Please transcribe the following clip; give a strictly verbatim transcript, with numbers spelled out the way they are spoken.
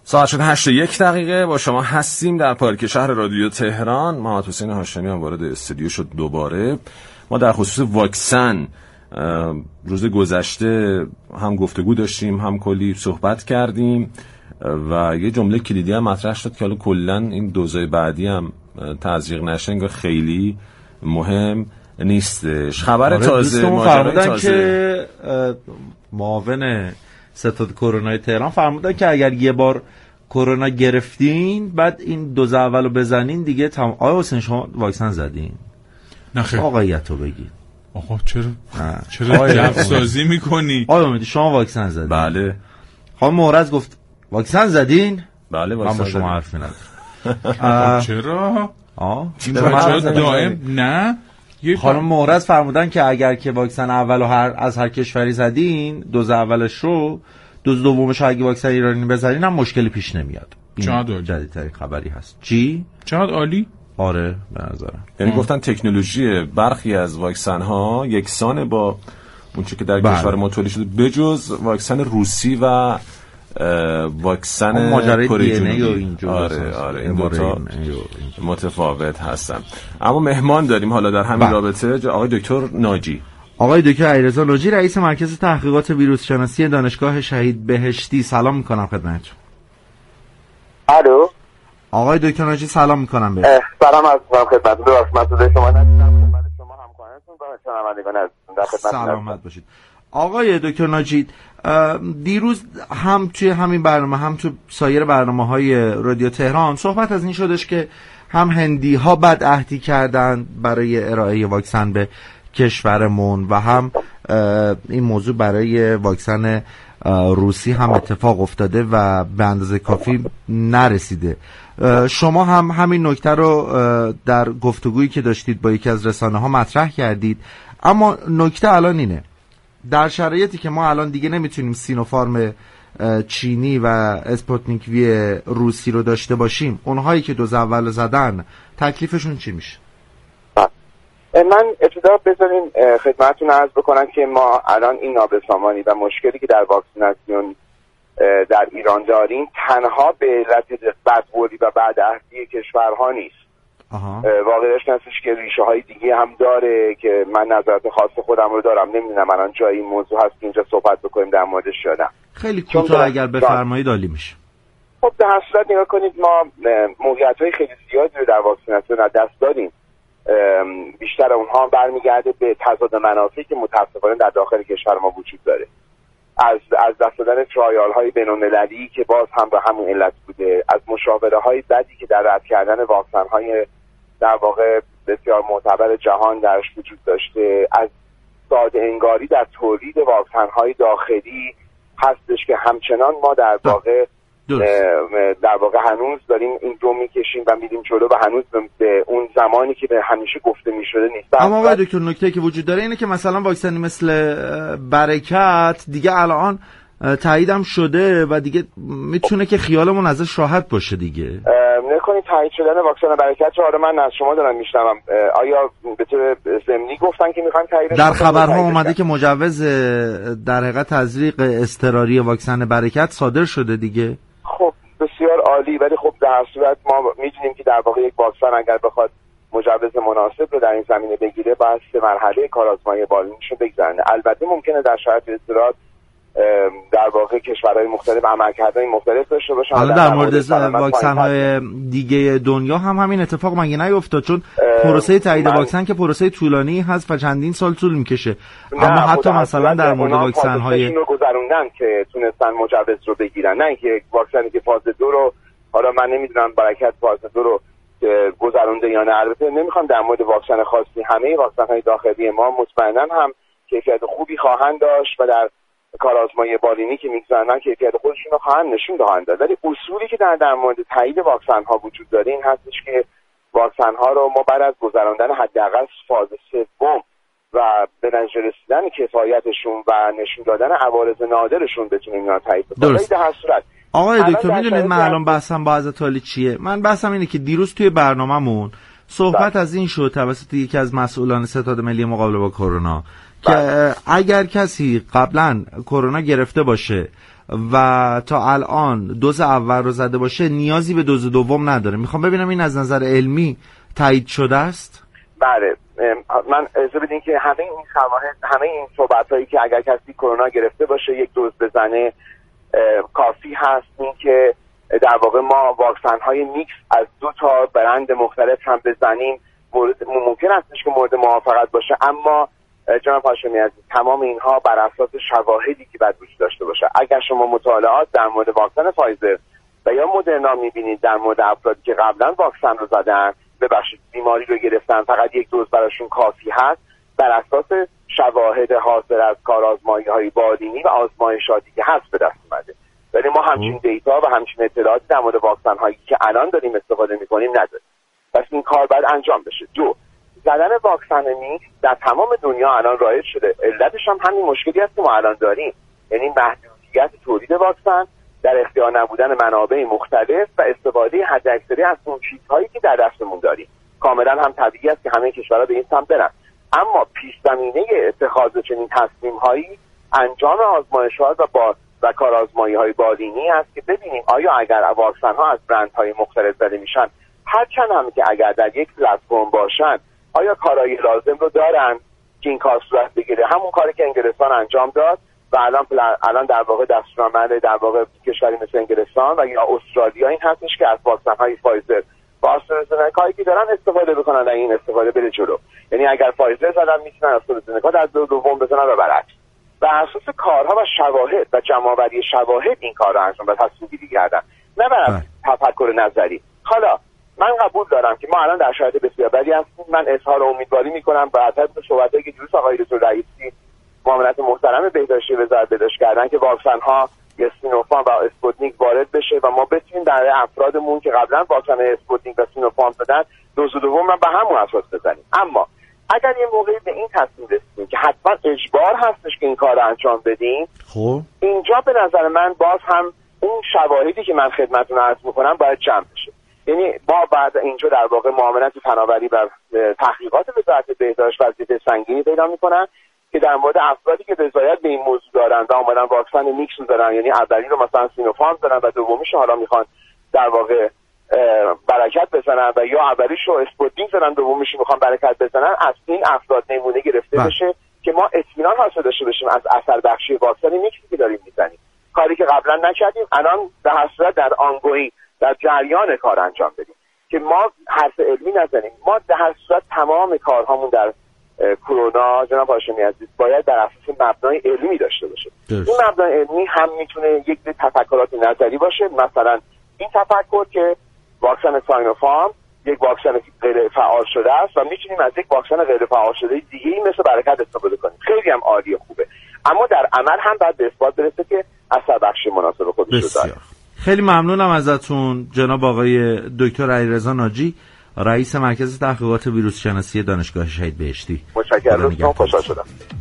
ساعت شد هشت و یک دقیقه. با شما هستیم در پارک شهر رادیو تهران. محمد حسین هاشمی هم وارد استودیو شد دوباره. ما در خصوص واکسن روز گذشته هم گفتگو داشتیم، هم کلی صحبت کردیم و یه جمله کلیدی هم مطرح شد که حالا کلا این دوزای بعدی هم تزریق نشه انگار خیلی مهم نیستش. خبر آره تازه ماجرای تازه که معاون ستاد کرونا تهران فرمودن که اگر یه بار کرونا گرفتین بعد این دوز اولو بزنین دیگه تمام. آیا حسین شما واکسن زدین؟ نه خیر. واقعیتو بگید. آقا چرا چرا جفسازی میکنی؟ آیا امیدی شما واکسن زدین؟ بله. خانم مهرز گفت واکسن زدین؟ بله واکسن زدین. شما حرفی ندارم. چرا؟ آه این بچه‌ها دائم نه. خانم مهرز فرمودن که اگر که واکسن اولو هر از هر کشوری زدین، دوز اولش رو، دوز دومش اگه واکسن ایرانی بزنین هم مشکلی پیش نمیاد. چقدر جدیدترین خبری هست. چی؟ چقدر عالی؟ آره به نظرم. یعنی گفتن تکنولوژی برخی از واکسن ها یکسان با اون چیزی که در بله. کشور ما تولید شده بجز واکسن روسی و واکسن کره جنوبی. آره آره این دو تا متفاوت هستن. اما مهمان داریم حالا در همین رابطه آقای دکتر ناجی. آقای دکتر علیرضا ناجی رئیس مرکز تحقیقات ویروس شناسی دانشگاه شهید بهشتی. سلام میکنم خدمتتون. الو آقای دکتر ناجی سلام میکنم بهش. سلام عرض میکنم خدمتتون. ببخشید مسئول شما نشدم. خدمت شما همکارانتون و شنوندگان عزیزم در خدمتتون. سلامت باشید. آقای دکتر ناجی دیروز هم توی همین برنامه هم تو سایر برنامه‌های رادیو تهران صحبت از این شدش که هم هندی ها بد عهدی کردن برای ارائه واکسن به کشورمون و هم این موضوع برای واکسن روسی هم اتفاق افتاده و به اندازه کافی نرسیده. شما هم همین نکته رو در گفتگویی که داشتید با یکی از رسانه ها مطرح کردید، اما نکته الان اینه در شرایطی که ما الان دیگه نمیتونیم سینوفارم چینی و اسپوتنیک وی روسی رو داشته باشیم، اونهایی که دوز اول زدن تکلیفشون چی میشه؟ من ابتدا بذارین خدمتتون عرض بکنم که ما الان این نابسامانی و مشکلی که در واکسیناسیون در ایران داریم تنها به علت بدقولی و بدعهدی کشورها نیست. واقعیش هستش که ریشه های دیگه هم داره که من نظرات خاص خودم رو دارم. نمیدونم الان جای این موضوع هست که اینجا صحبت بکنیم در موردش یادم. خیلی کوتاه اگر بفرمایید عالی میشه. خب به هر صورت نگاه کنید ما موقعیت های خیلی زیادی رو در واکسیناسیون از دست دادیم. بیشتر اونها برمیگرده به تضاد منافعی که متاسفانه در داخل کشور ما وجود داره. از از دست دادن ترایال های بین‌المللی که باز هم به همون علت بوده، از مشاوره های بدی که در رد کردن واکسن های در واقع بسیار معتبر جهان درش وجود داشته، از ساده انگاری در تولید واکسن های داخلی هستش که همچنان ما در واقع در واقع هنوز داریم این رو میکشیم و میریم جلو و هنوز به اون زمانی که به همیشه گفته میشده نیست. اما آقای دکتر نکته که وجود داره اینه که مثلا واکسنی مثل برکت دیگه الان تاییدم شده و دیگه میتونه که خیالمون ازش راحت باشه دیگه. نکنید تایید شدن واکسن برکت رو آره من از شما دارم میشنوم. آیا به طور ضمنی گفتن که میخوان تاییدش؟ در خبرها اومده که مجوز در حقیقت تزریق اضطراری واکسن برکت صادر شده دیگه. خب بسیار عالی، ولی خب در هر صورت ما میدونیم که در واقع یک واکسن اگر بخواد مجوز مناسب رو در این زمینه بگیره باید سه مرحله کارآزمایی بالینیش رو بگذرونه. البته ممکنه در شرایط اضطراری در واقع کشورهای مختلف عملکردهای مختلف داشته باشن. حالا در مورد واکسن‌های دیگه دنیا هم همین اتفاق مگه نیفتاد؟ چون پروسه تایید واکسن که پروسه طولانی هست و چندین سال طول میکشه. اما حتی مثلا در مورد واکسن‌های رو گذروندن که تونستن مجوز رو بگیرن، نه اینکه واکسنی که فاز دو رو حالا من نمیدونم برکت فاز دو رو گذرونده یا نه. البته نمیخوام در مورد واکسن خاصی، همه واکسن‌های داخلی ما مطمئنا هم کیفیت خوبی خواهند داشت و در کارآزمایی بالینی که میگذرونن کیفیت خودشون رو خواهند نشون دهند داد. ولی اصولی که در در مورد تایید واکسن ها وجود داره این هستش که واکسن ها رو ما بعد از گذراندن حداقل فاز سوم و به نتیجه رسیدن کفایتشون و نشون دادن عوارض نادرشون بتونیم اینا تایید کنیم. در هر صورت آقای دکتر میدونید من الان بحثم با حضرت عالی چیه؟ من بحثم اینه که دیروز توی برنامه‌مون صحبت ده. از این شد توسط یکی از مسئولان ستاد ملی مقابله با کرونا که اگر کسی قبلا کرونا گرفته باشه و تا الان دوز اول رو زده باشه نیازی به دوز دوم نداره. میخوام ببینم این از نظر علمی تایید شده است؟ بله، من اجازه بدین که همه این شواهد، همه این صحبت‌هایی که اگر کسی کرونا گرفته باشه یک دوز بزنه کافی هست. این که در واقع ما واکسن‌های میکس از دو تا برند مختلف هم بزنیم ممکن استش که مورد موافقت باشه، اما جناب هاشمی عزیز تمام اینها بر اساس شواهدی که باید وجود داشته باشه. اگر شما مطالعات در مورد واکسن فایزر و یا مدرنا می‌بینید در مورد افرادی که قبلا واکسن رو زدن ببخشید بیماری رو گرفتن فقط یک دوز براشون کافی هست، بر اساس شواهد حاصل از کارآزمایی‌های بالینی و آزمایشاتی که هست به دست اومده. ولی ما همچین دیتا و همچین اطلاعاتی در مورد واکسن‌هایی که الان داریم استفاده می‌کنیم نداریم. پس این کار باید انجام بشه. دو، زدن واکسن میکس در تمام دنیا الان رایج شده. علتش هم همین مشکلی است که ما الان داریم، یعنی محدودیت تولید واکسن، در اختیار نبودن منابع مختلف و استفاده حداکثری از اون چیزهایی که در دستمون داریم. کاملا هم طبیعی است که همه کشورها به این سمت برن، اما پیش زمینه اتخاذ چنین تصمیم‌هایی انجام آزمایشات و با و کارآزمایی‌های بالینی است که ببینیم آیا اگر واکسن‌ها از برندهای مختلف زده میشن، هرچند هم که اگر در یک پلتفرم باشن، آیا کارهای لازم رو دارن که این کار صورت بگیره. همون کاری که انگلستان انجام داد و الان الان در واقع دستورالعمل در واقع کشوری مثل انگلستان و یا استرالیا این هستش که از واکسن‌های فایزر و آسترازنکایی که دارن استفاده بکنن و این استفاده بره جلو. یعنی اگر فایزر زدن میتونن آسترازنکا در دو دوم بزنن و برعکس. و اساس کارها و شواهد و جمع‌آوری شواهد این کار رو انجام و تصمیم گیری کردن، نه بر تفکر نظری. حالا من قبول دارم که ما الان در شرایط بسیار بدی هستیم. من اظهار امیدواری میکنم بعد از صحبتایی که دیروز آقای دکتر رئیسی معاونت محترم بهداشتی وزارت بهداشت کردن که واکسن‌ها یا سینوفارم و اسپوتنیک وارد بشه و ما بتونیم در افرادمون که قبلا واکسن اسپوتنیک و سینوفارم زدن دوز دوم هم به همون اساس بزنیم. اما اگر یه موقعی به این تصمیم رسیدیم که حتما اجبار هستش که این کار رو انجام بدیم، خب اینجا به نظر من باز هم اون شواهدی که من خدمتتون عرض می‌کنم باید جمع بشه. یعنی ما بعد اینجا در واقع معاونت فناوری و تحقیقات وزارت بهداشت وظیفه سنگینی پیدا می‌کنن که در مورد افرادی که رضایت به این موضوع دارن و اومدن واکسن میکس دارن، یعنی اولی رو مثلا سینوفارم دارن و دومیش حالا میخوان در واقع برکت بزنن و یا اولیش رو اسپوتنیک دارن دومیش میخوان برکت بزنن، از این افراد نمونه گرفته بله. بشه که ما اطمینان حاصل داشته باشیم از اثر بخشی واکسن میکسی که داریم میزنیم. کاری که قبلا نکردیم الان به هر صورت در آنگویی در جریان کار انجام بدیم که ما حرف علمی نزنیم. ما در هر صورت تمام کارهامون در کرونا جناب هاشمی عزیز باید در اساس مبنای علمی داشته باشه. درست. این مبنای علمی هم میتونه یک تفکرات نظری باشه، مثلا این تفکر که واکسن ساینوفارم یک واکسن غیر فعال شده است و میتونیم از یک واکسن غیر فعال شده دیگه‌ای مثل برکت استفاده کنیم. خیلی هم عالی و خوبه، اما در عمل هم باید به اثبات برسه که اثر بخشی مناسب خودش رو داره. خیلی ممنونم ازتون جناب آقای دکتر علیرضا ناجی، رئیس مرکز تحقیقات ویروس شناسی دانشگاه شهید بهشتی. متشکرم، خوشحال شدم.